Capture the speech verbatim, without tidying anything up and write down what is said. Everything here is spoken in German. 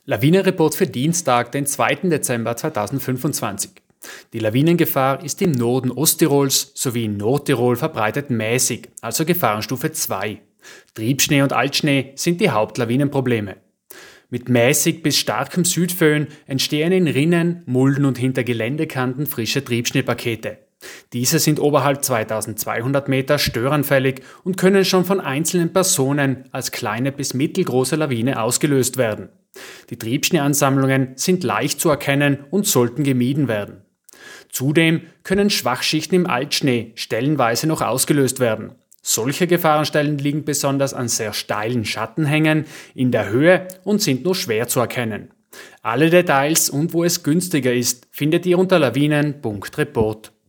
Lawinenreport für Dienstag, den zweiten Dezember zweitausendfünfundzwanzig. Die Lawinengefahr ist im Norden Osttirols sowie in Nordtirol verbreitet mäßig, also Gefahrenstufe zwei. Triebschnee und Altschnee sind die Hauptlawinenprobleme. Mit mäßig bis starkem Südföhn entstehen in Rinnen, Mulden und hinter Geländekanten frische Triebschneepakete. Diese sind oberhalb zweitausendzweihundert Meter störanfällig und können schon von einzelnen Personen als kleine bis mittelgroße Lawine ausgelöst werden. Die Triebschneeansammlungen sind leicht zu erkennen und sollten gemieden werden. Zudem können Schwachschichten im Altschnee stellenweise noch ausgelöst werden. Solche Gefahrenstellen liegen besonders an sehr steilen Schattenhängen in der Höhe und sind nur schwer zu erkennen. Alle Details und wo es günstiger ist, findet ihr unter lawinen punkt report.